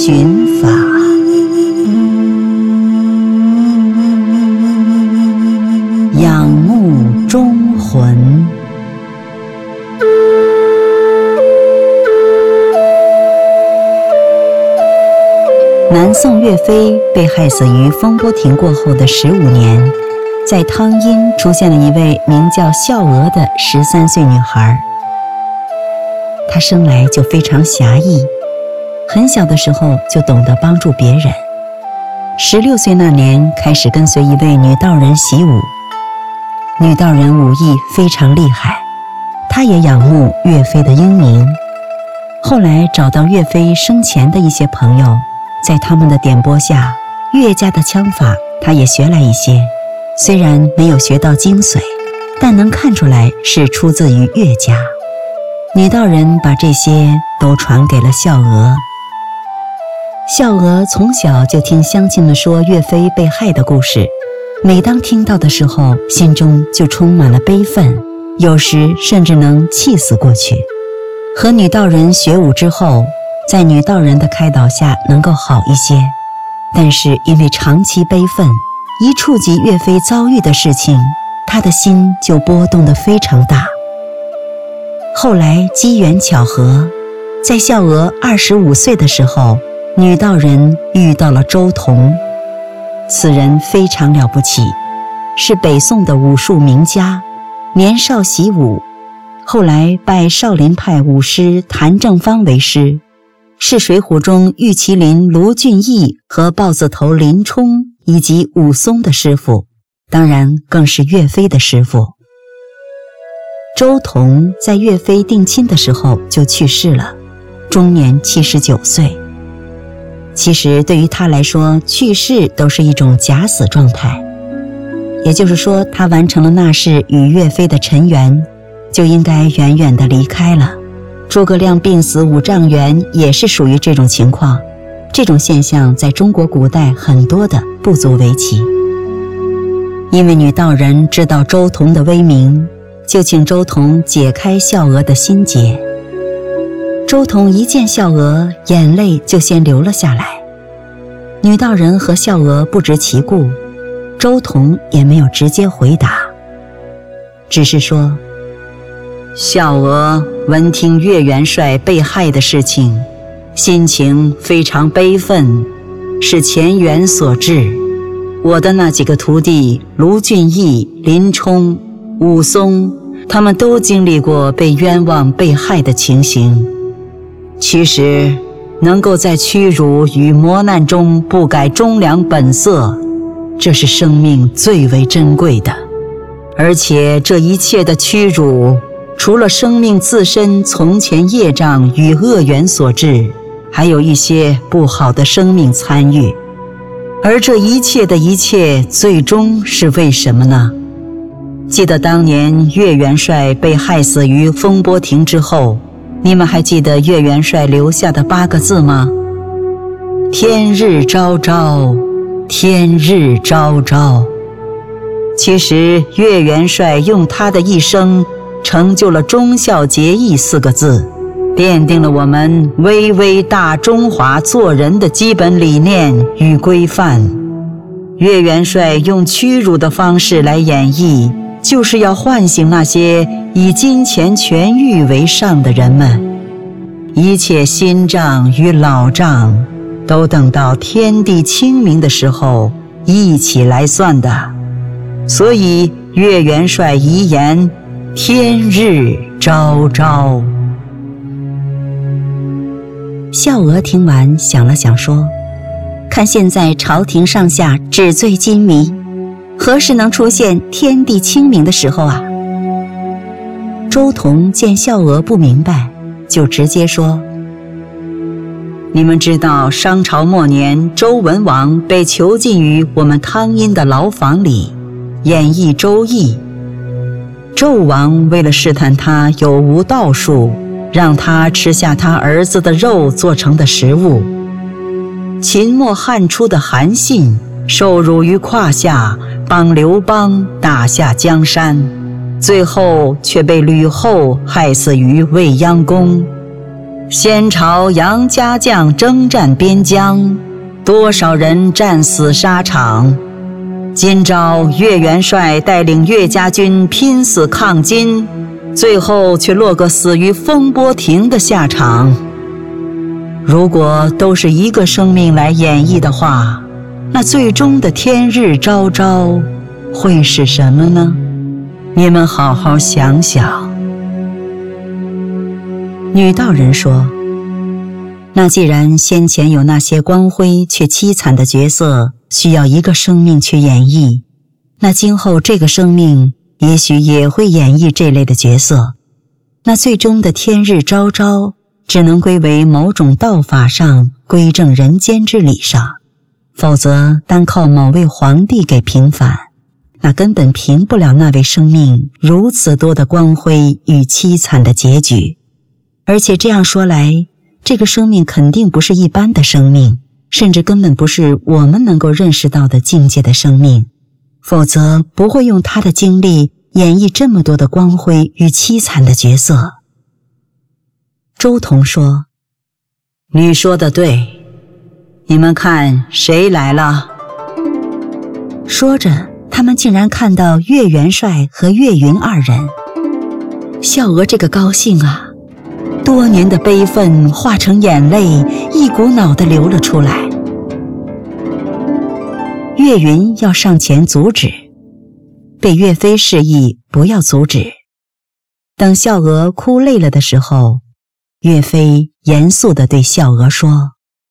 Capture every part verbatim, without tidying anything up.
寻法。仰慕忠魂。南宋岳飞被害死于风波亭过后的十五年，在汤阴出现了一位名叫孝娥的十三岁女孩。她生来就非常侠义，很小的时候就懂得帮助别人。十六岁那年开始跟随一位女道人习武，女道人武艺非常厉害，她也仰慕岳飞的英名。后来找到岳飞生前的一些朋友，在他们的点拨下，岳家的枪法她也学来一些，虽然没有学到精髓，但能看出来是出自于岳家。女道人把这些都传给了孝娥。孝娥从小就听乡亲们说岳飞被害的故事，每当听到的时候，心中就充满了悲愤，有时甚至能气死过去。和女道人学武之后，在女道人的开导下能够好一些，但是因为长期悲愤，一触及岳飞遭遇的事情，他的心就波动得非常大。后来机缘巧合，在孝娥二十五岁的时候，女道人遇到了周同。此人非常了不起，是北宋的武术名家，年少习武，后来拜少林派武师谭正方为师，是水浒中玉麒麟卢俊义和豹子头林冲以及武松的师傅，当然更是岳飞的师傅。周同在岳飞定亲的时候就去世了，终年七十九岁。其实对于他来说，去世都是一种假死状态，也就是说他完成了那世与岳飞的尘缘，就应该远远地离开了。诸葛亮病死五丈原也是属于这种情况，这种现象在中国古代很多的不足为奇。因为女道人知道周同的威名，就请周同解开孝娥的心结。周同一见孝娥，眼泪就先流了下来。女道人和孝娥不知其故，周同也没有直接回答，只是说，孝娥闻听岳元帅被害的事情，心情非常悲愤，是前缘所致。我的那几个徒弟卢俊义、林冲、武松，他们都经历过被冤枉被害的情形。其实能够在屈辱与磨难中不改忠良本色，这是生命最为珍贵的。而且这一切的屈辱，除了生命自身从前业障与恶缘所致，还有一些不好的生命参与。而这一切的一切，最终是为什么呢？记得当年岳元帅被害死于风波亭之后，你们还记得岳元帅留下的八个字吗？天日昭昭，天日昭昭。其实岳元帅用他的一生成就了忠孝节义四个字，奠定了我们巍巍大中华做人的基本理念与规范。岳元帅用屈辱的方式来演绎，就是要唤醒那些以金钱权欲为上的人们，一切新账与老账都等到天地清明的时候一起来算的。所以岳元帅遗言，天日昭昭。孝娥听完想了想说，看现在朝廷上下纸醉金迷，何时能出现天地清明的时候啊？周同见孝娥不明白，就直接说，你们知道商朝末年周文王被囚禁于我们汤阴的牢房里，演绎周易。纣王为了试探他有无道术，让他吃下他儿子的肉做成的食物。秦末汉初的韩信受辱于胯下，帮刘邦打下江山，最后却被吕后害死于未央宫。 先朝杨家将征战边疆，多少人战死沙场。今朝岳元帅带领岳家军拼死抗金，最后却落个死于风波亭的下场。如果都是一个生命来演绎的话，那最终的天日昭昭会是什么呢？你们好好想想。女道人说，那既然先前有那些光辉却凄惨的角色需要一个生命去演绎，那今后这个生命也许也会演绎这类的角色，那最终的天日昭昭只能归为某种道法上归正人间之理上，否则单靠某位皇帝给平反，那根本平不了那位生命如此多的光辉与凄惨的结局。而且这样说来，这个生命肯定不是一般的生命，甚至根本不是我们能够认识到的境界的生命，否则不会用他的经历演绎这么多的光辉与凄惨的角色。周同说，你说的对，你们看谁来了？说着，他们竟然看到岳元帅和岳云二人。孝娥这个高兴啊，多年的悲愤化成眼泪，一股脑地流了出来。岳云要上前阻止，被岳飞示意不要阻止。等孝娥哭累了的时候，岳飞严肃地对孝娥说，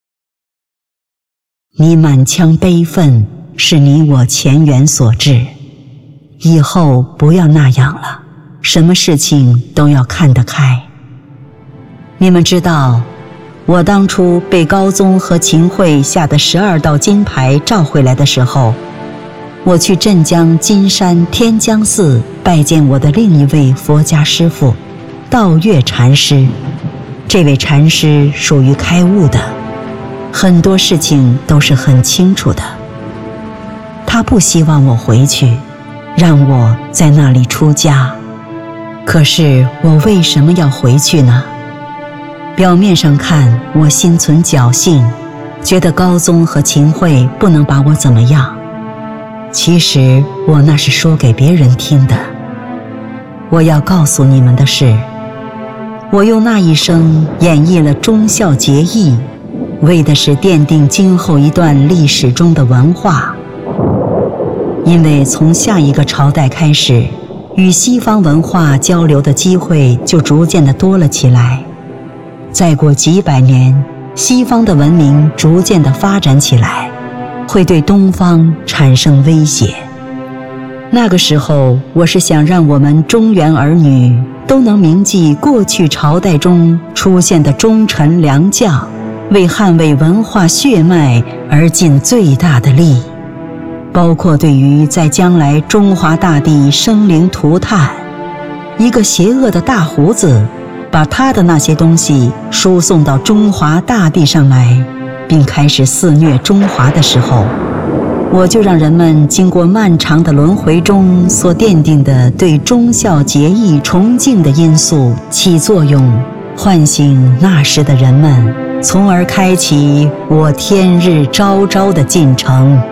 你满腔悲愤是你我前缘所致，以后不要那样了，什么事情都要看得开。你们知道，我当初被高宗和秦桧下的十二道金牌召回来的时候，我去镇江金山天江寺拜见我的另一位佛家师父道月禅师。这位禅师属于开悟的，很多事情都是很清楚的。他不希望我回去，让我在那里出家。可是我为什么要回去呢？表面上看，我心存侥幸，觉得高宗和秦桧不能把我怎么样。其实我那是说给别人听的。我要告诉你们的是，我用那一生演绎了忠孝节义，为的是奠定今后一段历史中的文化。因为从下一个朝代开始，与西方文化交流的机会就逐渐的多了起来。再过几百年，西方的文明逐渐的发展起来，会对东方产生威胁。那个时候，我是想让我们中原儿女都能铭记过去朝代中出现的忠臣良将，为捍卫文化血脉而尽最大的力，包括对于在将来中华大地生灵涂炭，一个邪恶的大胡子把他的那些东西输送到中华大地上来，并开始肆虐中华的时候，我就让人们经过漫长的轮回中所奠定的对忠孝节义崇敬的因素起作用，唤醒那时的人们，从而开启我天日昭昭的进程。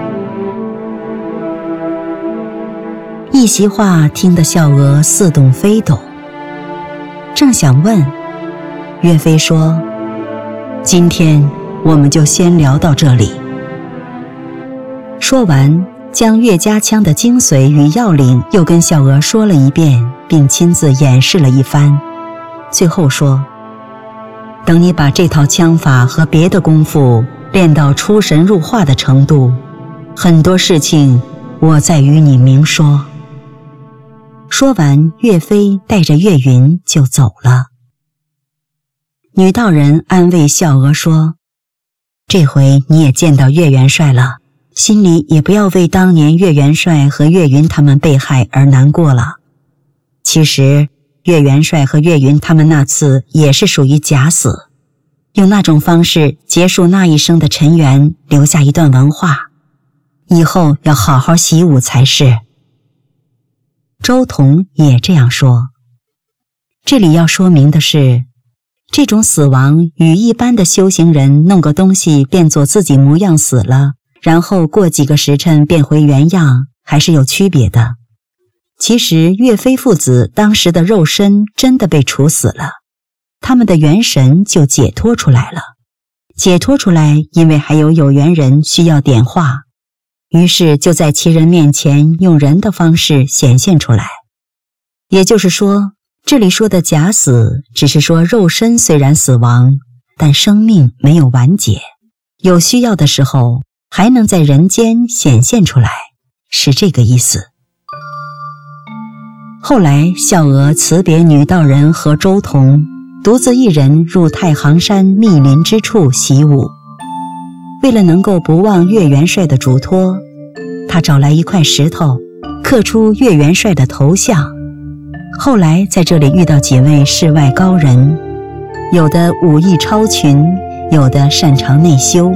一席话听得孝娥似懂非懂，正想问，岳飞说，今天我们就先聊到这里。说完，将岳家枪的精髓与要领又跟孝娥说了一遍，并亲自演示了一番。最后说，等你把这套枪法和别的功夫练到出神入化的程度，很多事情我再与你明说。说完，岳飞带着岳云就走了。女道人安慰孝娥说，这回你也见到岳元帅了，心里也不要为当年岳元帅和岳云他们被害而难过了。其实岳元帅和岳云他们那次也是属于假死，用那种方式结束那一生的尘缘，留下一段文化，以后要好好习武才是。周同也这样说。这里要说明的是， 这种死亡与一般的修行人弄个东西变作自己模样死了，然后过几个时辰变回原样，还是有区别的。其实岳飞父子当时的肉身真的被处死了，他们的元神就解脱出来了。解脱出来，因为还有有缘人需要点化，于是就在其人面前用人的方式显现出来。也就是说，这里说的假死，只是说肉身虽然死亡，但生命没有完结，有需要的时候还能在人间显现出来，是这个意思。后来孝娥辞别女道人和周同，独自一人入太行山密林之处习武。为了能够不忘岳元帅的嘱托，他找来一块石头，刻出岳元帅的头像。后来在这里遇到几位世外高人，有的武艺超群，有的擅长内修。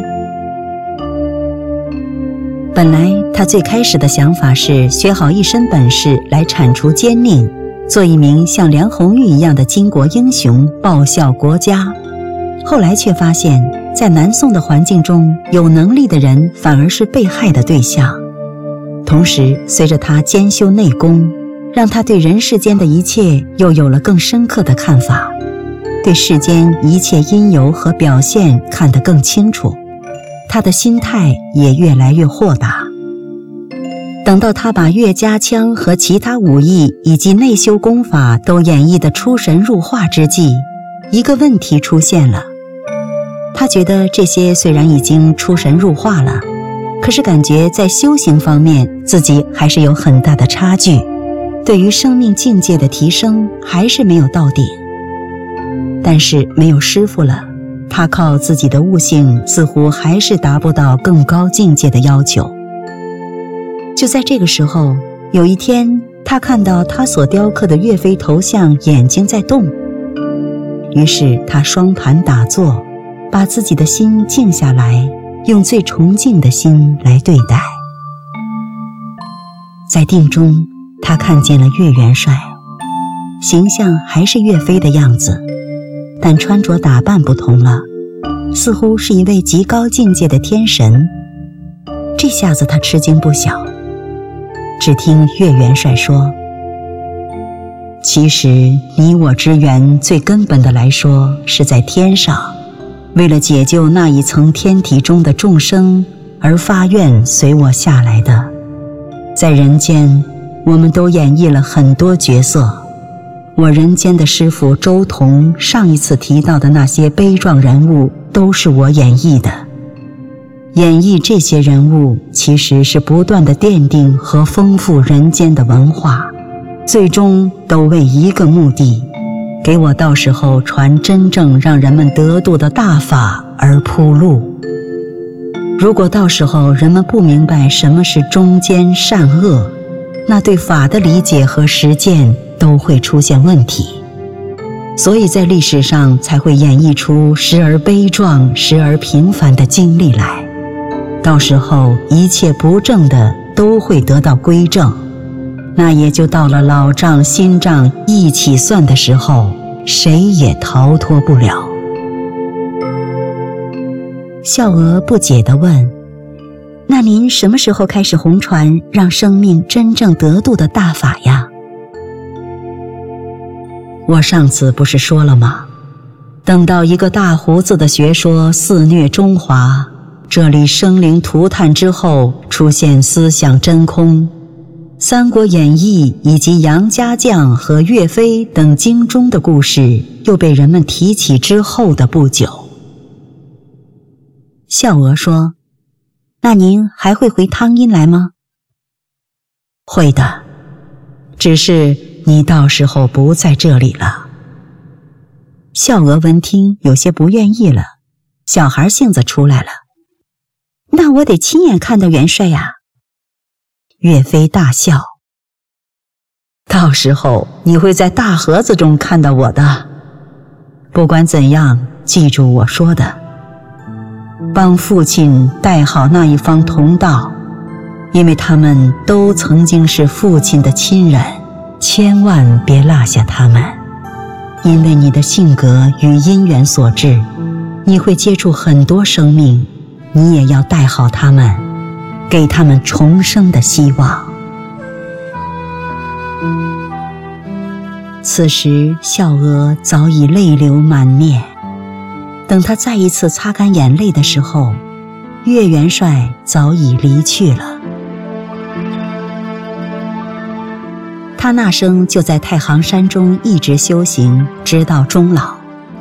本来他最开始的想法是学好一身本事来铲除奸佞，做一名像梁红玉一样的巾帼英雄，报效国家。后来却发现，在南宋的环境中，有能力的人反而是被害的对象。同时随着他兼修内功，让他对人世间的一切又有了更深刻的看法，对世间一切因由和表现看得更清楚，他的心态也越来越豁达。等到他把岳家枪和其他武艺以及内修功法都演绎得出神入化之际，一个问题出现了。他觉得这些虽然已经出神入化了，可是感觉在修行方面自己还是有很大的差距，对于生命境界的提升还是没有到顶。但是没有师父了，他靠自己的悟性似乎还是达不到更高境界的要求。就在这个时候，有一天他看到他所雕刻的岳飞头像眼睛在动，于是他双盘打坐，把自己的心静下来，用最崇敬的心来对待。在定中，他看见了岳元帅，形象还是岳飞的样子，但穿着打扮不同了，似乎是一位极高境界的天神。这下子他吃惊不小。只听岳元帅说，其实你我之缘最根本的来说是在天上，为了解救那一层天体中的众生而发愿随我下来的。在人间，我们都演绎了很多角色，我人间的师父周同上一次提到的那些悲壮人物都是我演绎的。演绎这些人物其实是不断的奠定和丰富人间的文化，最终都为一个目的，给我到时候传真正让人们得度的大法而铺路。如果到时候人们不明白什么是忠奸善恶，那对法的理解和实践都会出现问题。所以在历史上才会演绎出时而悲壮时而平凡的经历来，到时候一切不正的都会得到归正，那也就到了老账新账一起算的时候，谁也逃脱不了。孝娥不解地问，那您什么时候开始弘传让生命真正得度的大法呀？我上次不是说了吗？等到一个大胡子的学说肆虐中华，这里生灵涂炭之后，出现思想真空，三国演义以及杨家将和岳飞等经中的故事又被人们提起之后的不久。孝娥说，那您还会回汤阴来吗？会的，只是你到时候不在这里了。孝娥闻听有些不愿意了，小孩性子出来了，那我得亲眼看到元帅呀。岳飞大笑，到时候你会在大盒子中看到我的。不管怎样，记住我说的，帮父亲带好那一方同道，因为他们都曾经是父亲的亲人，千万别落下他们。 因为你的性格与因缘所致，你会接触很多生命，你也要带好他们，给他们重生的希望。此时孝娥早已泪流满面，等他再一次擦干眼泪的时候，岳元帅早已离去了。他那生就在太行山中一直修行，直到终老。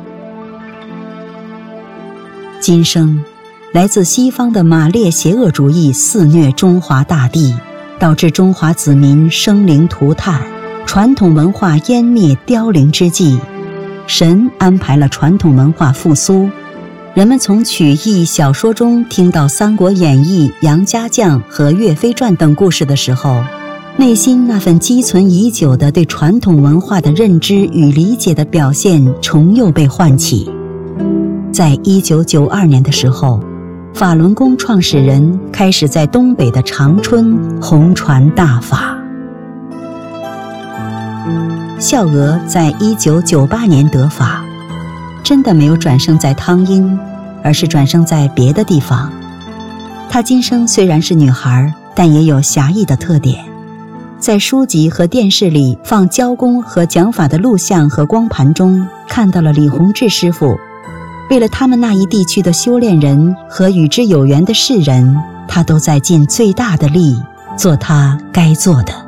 今生，来自西方的马列邪恶主义肆虐中华大地，导致中华子民生灵涂炭，传统文化湮灭凋零之际，神安排了传统文化复苏。人们从曲艺小说中听到《三国演义》、杨家将和岳飞传等故事的时候，内心那份积存已久的对传统文化的认知与理解的表现重又被唤起。在一九九二年的时候，法轮功创始人开始在东北的长春弘传大法。孝娥在一九九八年得法，真的没有转生在汤阴，而是转生在别的地方。她今生虽然是女孩，但也有侠义的特点。在书籍和电视里放教功和讲法的录像和光盘中，看到了李洪志师傅为了他们那一地区的修炼人和与之有缘的世人，他都在尽最大的力做他该做的。